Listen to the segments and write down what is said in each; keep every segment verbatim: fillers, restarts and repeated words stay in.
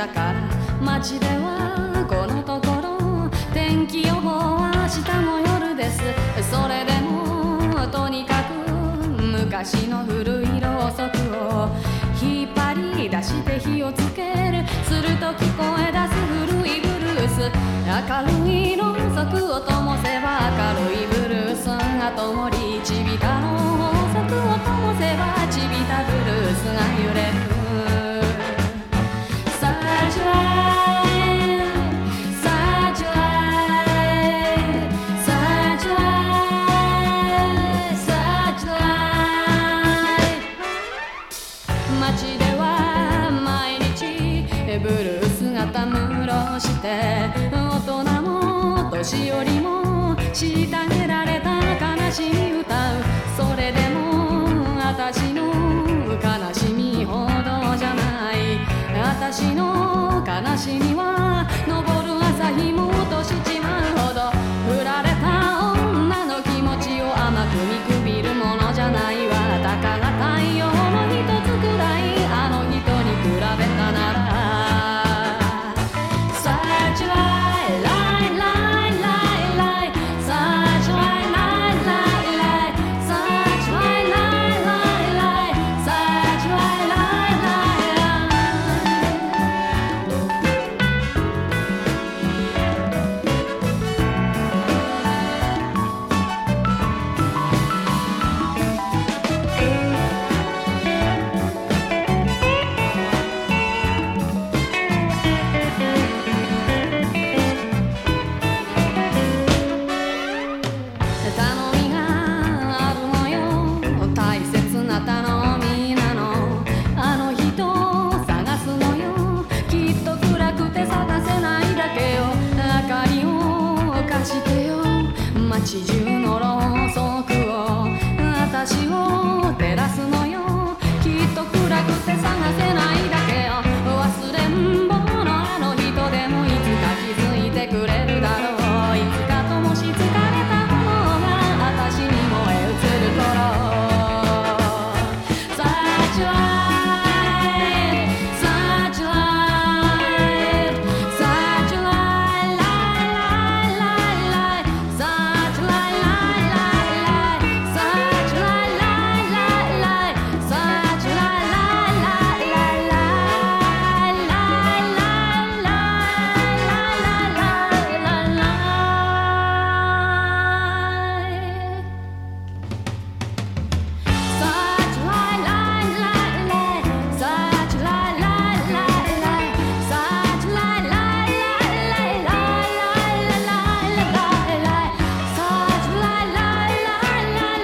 から街ではこのところ天気予報は明日も夜です。それでもとにかく昔の古いろうそくを引っ張り出して火をつける。すると聞こえ出す古いブルース。明るいろうそくを灯せば明るいブルースが灯り、ちびたろうそくを灯せばちびたブルースが揺れる。街では毎日ブルースがたむろして大人も年寄りも虐げられた悲しみ歌う。それでも私の悲しみほどじゃない。私の悲しみは昇る朝日も落としちまうほど。振られた女の気持ちを甘く見くびるものじゃないわ。たかが太陽の一つくらいあの人に比べたなら。Such lie, lie, lie, lie, lie. Such lie, lie, lie, lie. Such lie, lie, lie, lie. Such lie, lie, lie,頼みがあるのよ。大切な頼みなの。あの人を探すのよ。きっと暗くて探せないだけよ。明かりを貸してよ。街中のろうそくを私を照らすのよ。きっと暗くて探せないだけよ。忘れんぼのあの人でもいつか気づいてくれるだろう。いつかともし疲れた炎が私に燃え移る頃。Such light, such light, such light, light, light, light, such light, light, light, light, such light, light, light, light, such light, light, light, light, light, light, light, light, light, light, light. Such light, light, light, light, such light, light, light, light, such light, light, light, light, light, light, light, light, such light, light, light, light,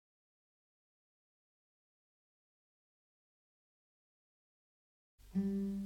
Mm-hmm.